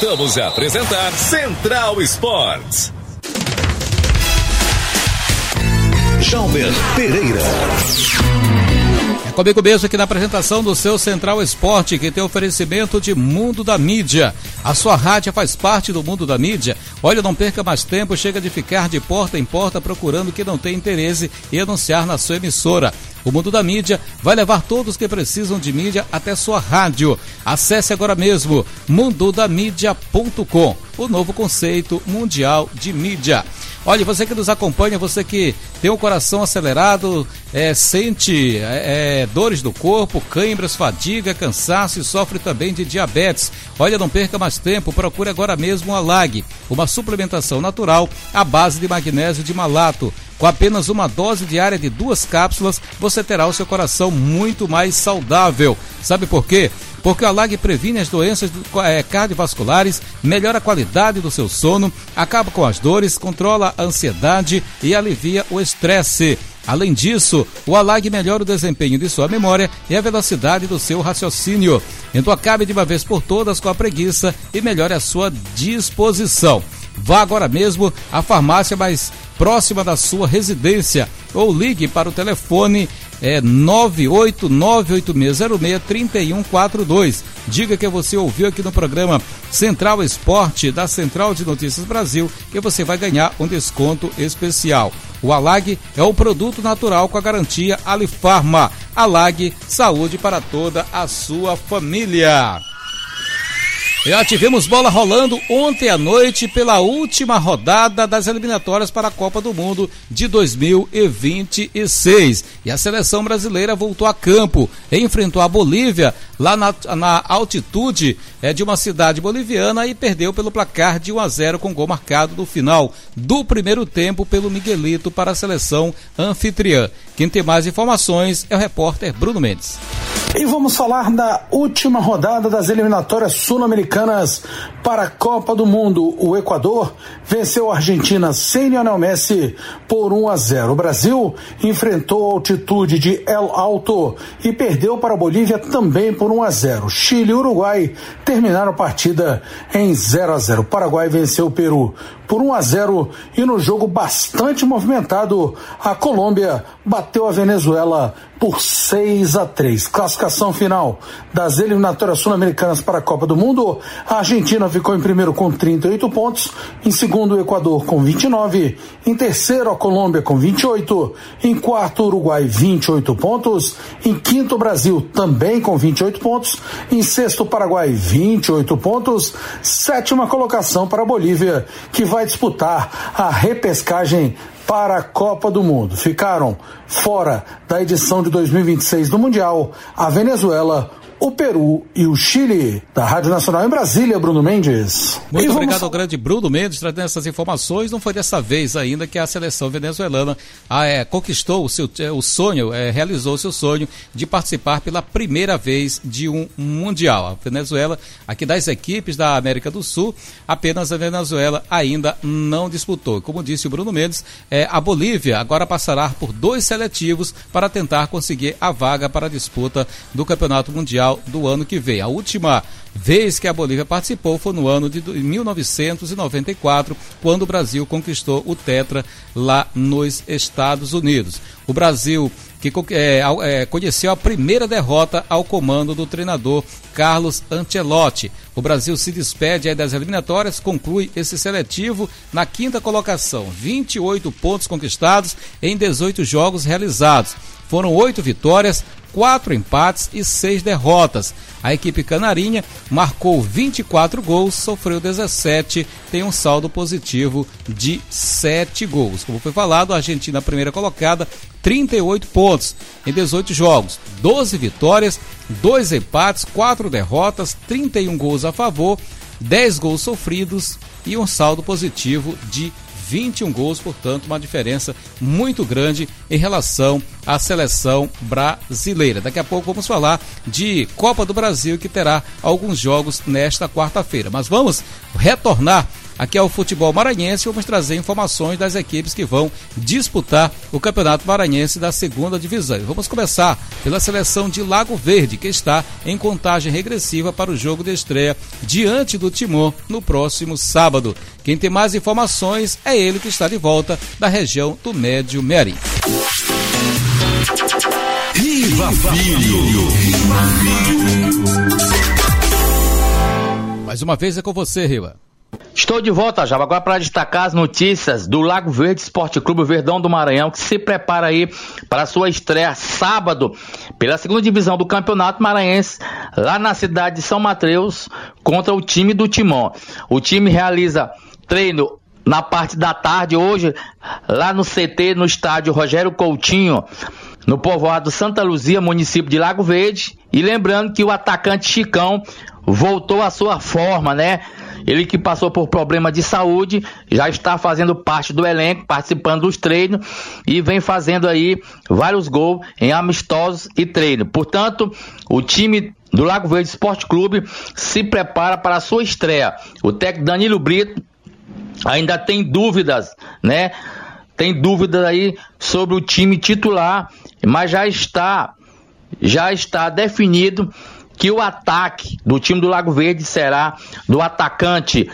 Voltamos a apresentar Central Esportes. Jalber Pereira. Comigo mesmo aqui na apresentação do seu Central Esporte, que tem oferecimento de Mundo da Mídia. A sua rádio faz parte do Mundo da Mídia. Olha, não perca mais tempo, chega de ficar de porta em porta procurando quem não tem interesse em anunciar na sua emissora. O Mundo da Mídia vai levar todos que precisam de mídia até sua rádio. Acesse agora mesmo mundodamídia.com, o novo conceito mundial de mídia. Olha, você que nos acompanha, você que tem o coração acelerado, sente dores do corpo, cãibras, fadiga, cansaço e sofre também de diabetes. Olha, não perca mais tempo, procure agora mesmo a Lag, uma suplementação natural à base de magnésio de malato. Com apenas uma dose diária de 2 cápsulas, você terá o seu coração muito mais saudável. Sabe por quê? Porque o Alag previne as doenças cardiovasculares, melhora a qualidade do seu sono, acaba com as dores, controla a ansiedade e alivia o estresse. Além disso, o Alag melhora o desempenho de sua memória e a velocidade do seu raciocínio. Então acabe de uma vez por todas com a preguiça e melhore a sua disposição. Vá agora mesmo à farmácia mais próxima da sua residência ou ligue para o telefone 98986063142. Diga que você ouviu aqui no programa Central Esporte da Central de Notícias Brasil, que você vai ganhar um desconto especial. O Alag é o produto natural com a garantia Alifarma. Alag, saúde para toda a sua família. Já tivemos bola rolando ontem à noite pela última rodada das eliminatórias para a Copa do Mundo de 2026. E a seleção brasileira voltou a campo e enfrentou a Bolívia lá na altitude de uma cidade boliviana e perdeu pelo placar de 1-0 com gol marcado no final do primeiro tempo pelo Miguelito para a seleção anfitriã. Quem tem mais informações é o repórter Bruno Mendes. E vamos falar da última rodada das eliminatórias sul-americanas para a Copa do Mundo. O Equador venceu a Argentina sem Lionel Messi por 1-0. O Brasil enfrentou a altitude de El Alto e perdeu para a Bolívia também por 1-0. Chile e Uruguai terminaram a partida em 0-0. O Paraguai venceu o Peru por 1-0 e no jogo bastante movimentado, a Colômbia bateu a Venezuela por 6-3. Classificação final das eliminatórias sul-americanas para a Copa do Mundo: a Argentina ficou em primeiro com 38 pontos, em segundo o Equador com 29, em terceiro a Colômbia com 28, em quarto o Uruguai 28 pontos, em quinto o Brasil também com 28 pontos, em sexto o Paraguai 28 pontos, sétima colocação para a Bolívia, que vai disputar a repescagem para a Copa do Mundo. Ficaram fora da edição de 2026 do Mundial a Venezuela, o Peru e o Chile. Da Rádio Nacional em Brasília, Bruno Mendes. Muito obrigado ao grande Bruno Mendes, trazendo essas informações. Não foi dessa vez ainda que a seleção venezuelana conquistou o sonho, realizou o seu sonho de participar pela primeira vez de um Mundial. A Venezuela, aqui das equipes da América do Sul, apenas a Venezuela ainda não disputou. Como disse o Bruno Mendes, a Bolívia agora passará por 2 seletivos para tentar conseguir a vaga para a disputa do Campeonato Mundial do ano que vem. A última vez que a Bolívia participou foi no ano de 1994, quando o Brasil conquistou o Tetra lá nos Estados Unidos. O Brasil que conheceu a primeira derrota ao comando do treinador Carlos Ancelotti. O Brasil se despede aí das eliminatórias, conclui esse seletivo na 5ª colocação, 28 pontos conquistados em 18 jogos realizados. Foram 8 vitórias, 4 empates e 6 derrotas. A equipe canarinha marcou 24 gols, sofreu 17, tem um saldo positivo de 7 gols. Como foi falado, a Argentina, primeira colocada, 38 pontos em 18 jogos, 12 vitórias, 2 empates, 4 derrotas, 31 gols a favor, 10 gols sofridos e um saldo positivo de 21 gols, portanto uma diferença muito grande em relação à seleção brasileira. Daqui a pouco vamos falar de Copa do Brasil, que terá alguns jogos nesta quarta-feira, mas vamos retornar aqui é o Futebol Maranhense. Vamos trazer informações das equipes que vão disputar o Campeonato Maranhense da segunda divisão. Vamos começar pela seleção de Lago Verde, que está em contagem regressiva para o jogo de estreia diante do Timor no próximo sábado. Quem tem mais informações é ele, que está de volta da região do Médio Mearim. Riva Filho. Mais uma vez é com você, Riva. Estou de volta, Java, agora para destacar as notícias do Lago Verde Esporte Clube Verdão do Maranhão, que se prepara aí para a sua estreia sábado pela segunda divisão do Campeonato Maranhense, lá na cidade de São Mateus, contra o time do Timon. O time realiza treino na parte da tarde hoje, lá no CT, no estádio Rogério Coutinho, no povoado Santa Luzia, município de Lago Verde. E lembrando que o atacante Chicão voltou à sua forma, né? Ele que passou por problema de saúde, já está fazendo parte do elenco, participando dos treinos e vem fazendo aí vários gols em amistosos e treino. Portanto, o time do Lago Verde Esporte Clube se prepara para a sua estreia. O técnico Danilo Brito ainda tem dúvidas, né? Tem dúvidas aí sobre o time titular, mas já está definido que o ataque do time do Lago Verde será do atacante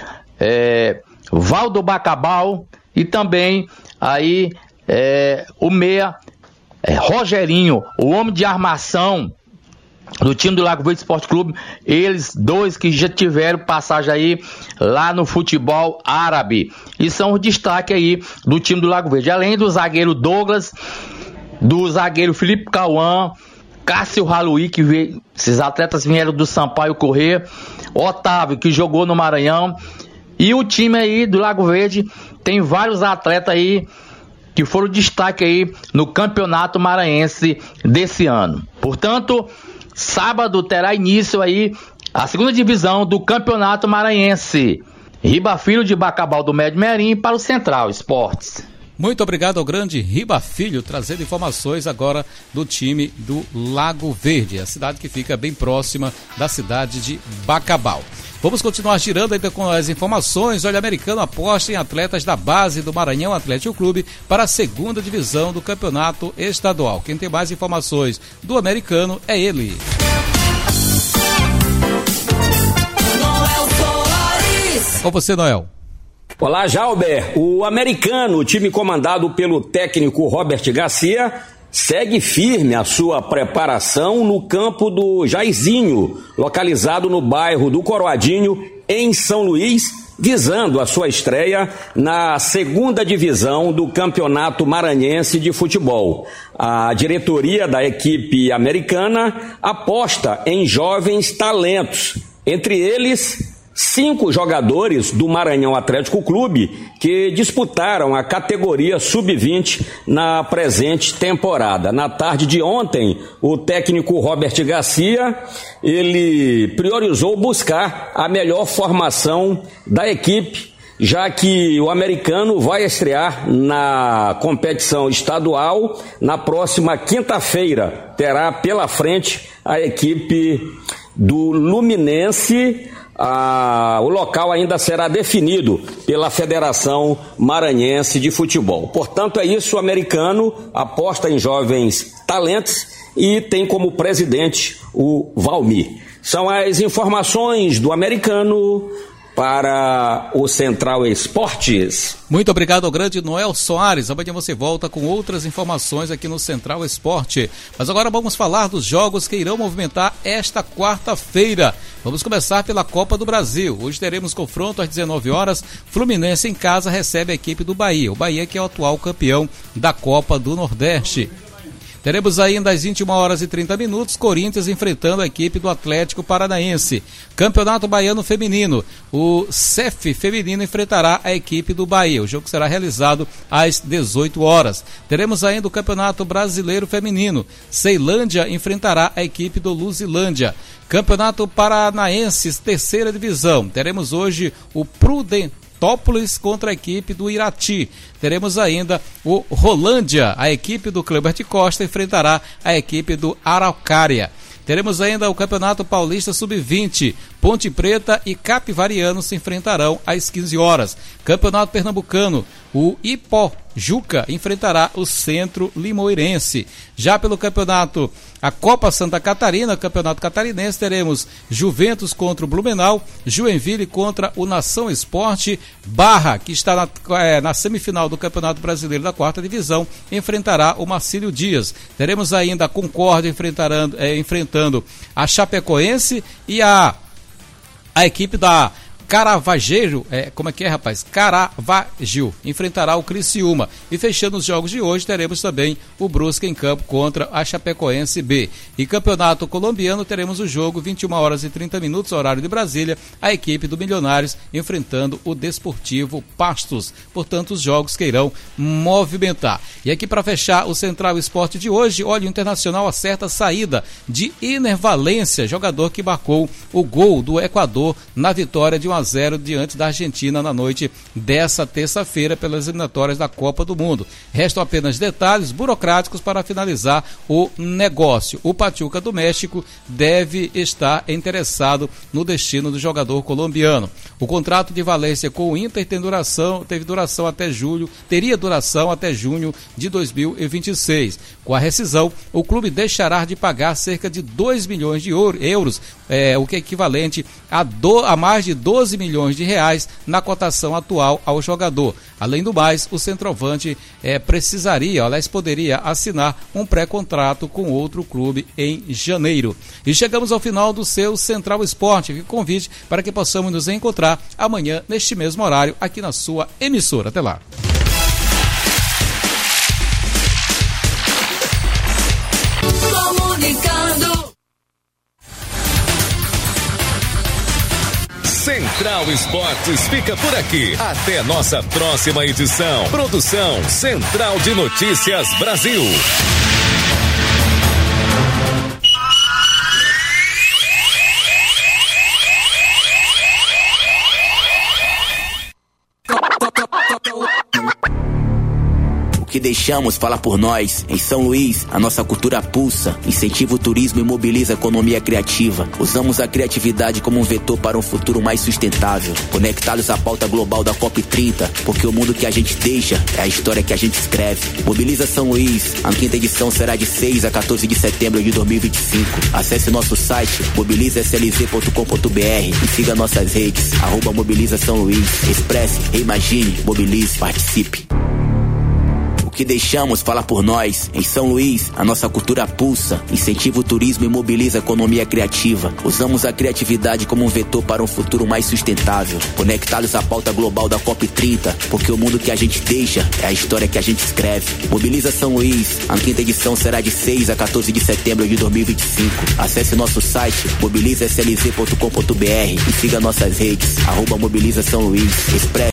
Valdo Bacabal e também aí o meia Rogerinho, o homem de armação do time do Lago Verde Esporte Clube. Eles dois que já tiveram passagem aí lá no futebol árabe e são o destaque aí do time do Lago Verde, além do zagueiro Douglas, do zagueiro Felipe Cauã, Cássio Raluí, que veio, esses atletas vieram do Sampaio Corrêa, Otávio, que jogou no Maranhão, e o time aí do Lago Verde tem vários atletas aí que foram destaque aí no Campeonato Maranhense desse ano. Portanto, sábado terá início aí a segunda divisão do Campeonato Maranhense. Riba Filho de Bacabal do Médio Mearim para o Central Esportes. Muito obrigado ao grande Riba Filho, trazendo informações agora do time do Lago Verde, a cidade que fica bem próxima da cidade de Bacabal. Vamos continuar girando ainda com as informações. Olha, Americano aposta em atletas da base do Maranhão Atlético Clube para a segunda divisão do Campeonato Estadual. Quem tem mais informações do Americano é ele. Com você, Noel. Olá, Jalber. O Americano, o time comandado pelo técnico Robert Garcia, segue firme a sua preparação no campo do Jairzinho, localizado no bairro do Coroadinho, em São Luís, visando a sua estreia na segunda divisão do Campeonato Maranhense de Futebol. A diretoria da equipe americana aposta em jovens talentos, entre eles 5 jogadores do Maranhão Atlético Clube que disputaram a categoria Sub-20 na presente temporada. Na tarde de ontem, o técnico Robert Garcia, ele priorizou buscar a melhor formação da equipe, já que o americano vai estrear na competição estadual na próxima quinta-feira. Terá pela frente a equipe do Luminense. O local ainda será definido pela Federação Maranhense de Futebol. Portanto, é isso, o americano aposta em jovens talentos e tem como presidente o Valmir. São as informações do americano para o Central Esportes. Muito obrigado ao grande Noel Soares. Amanhã você volta com outras informações aqui no Central Esporte. Mas agora vamos falar dos jogos que irão movimentar esta quarta-feira. Vamos começar pela Copa do Brasil. Hoje teremos confronto às 19 horas. Fluminense em casa recebe a equipe do Bahia. O Bahia que é o atual campeão da Copa do Nordeste. Teremos ainda às 21 horas e 30 minutos, Corinthians enfrentando a equipe do Atlético Paranaense. Campeonato Baiano Feminino. O CEF Feminino enfrentará a equipe do Bahia. O jogo será realizado às 18 horas. Teremos ainda o Campeonato Brasileiro Feminino. Ceilândia enfrentará a equipe do Luzilândia. Campeonato Paranaense, terceira divisão. Teremos hoje o Prudentópolis contra a equipe do Irati. Teremos ainda o Rolândia, a equipe do Cleubert Costa enfrentará a equipe do Araucária. Teremos ainda o Campeonato Paulista Sub-20. Ponte Preta e Capivariano se enfrentarão às 15 horas. Campeonato Pernambucano, o Ipojuca enfrentará o Centro Limoeirense. Já pelo campeonato, a Copa Santa Catarina, Campeonato Catarinense, teremos Juventus contra o Blumenau, Joinville contra o Nação Esporte, Barra, que está na semifinal do Campeonato Brasileiro da 4ª Divisão, enfrentará o Marcílio Dias. Teremos ainda a Concórdia enfrentando a Chapecoense e a equipe da Caravaggio, Caravaggio enfrentará o Criciúma. E fechando os jogos de hoje, teremos também o Brusque em campo contra a Chapecoense B. E campeonato colombiano, teremos o jogo 21h30, horário de Brasília, a equipe do Milionários enfrentando o Desportivo Pastos. Portanto, os jogos que irão movimentar. E aqui para fechar o Central Esporte de hoje, olha, o Internacional acerta a saída de Iner Valência, jogador que marcou o gol do Equador na vitória de 1-0 diante da Argentina na noite dessa terça-feira pelas eliminatórias da Copa do Mundo. Restam apenas detalhes burocráticos para finalizar o negócio. O Pachuca do México deve estar interessado no destino do jogador colombiano. O contrato de Valência com o Inter teria duração até junho de 2026. Com a rescisão, o clube deixará de pagar cerca de 2 milhões de euros, o que é equivalente a mais de 12 milhões de reais na cotação atual ao jogador. Além do mais, o centroavante poderia assinar um pré-contrato com outro clube em janeiro. E chegamos ao final do seu Central Esporte. Fica o convite para que possamos nos encontrar amanhã neste mesmo horário aqui na sua emissora. Até lá. Central Esportes fica por aqui. Até nossa próxima edição. Produção Central de Notícias Brasil. O que deixamos fala por nós. Em São Luís, a nossa cultura pulsa, incentiva o turismo e mobiliza a economia criativa. Usamos a criatividade como um vetor para um futuro mais sustentável. Conectados à pauta global da COP30, porque o mundo que a gente deixa é a história que a gente escreve. Mobiliza São Luís. A 5ª edição será de 6 a 14 de setembro de 2025. Acesse nosso site mobilizaslz.com.br e siga nossas redes, @Mobiliza São Luís. Expresse, reimagine, mobilize, participe. O que deixamos fala por nós. Em São Luís, a nossa cultura pulsa, incentiva o turismo e mobiliza a economia criativa. Usamos a criatividade como um vetor para um futuro mais sustentável. Conectados à pauta global da COP30, porque o mundo que a gente deixa é a história que a gente escreve. Mobiliza São Luís. A 5ª edição será de 6 a 14 de setembro de 2025. Acesse nosso site mobilizaslz.com.br e siga nossas redes, @Mobiliza São Luís. Expresse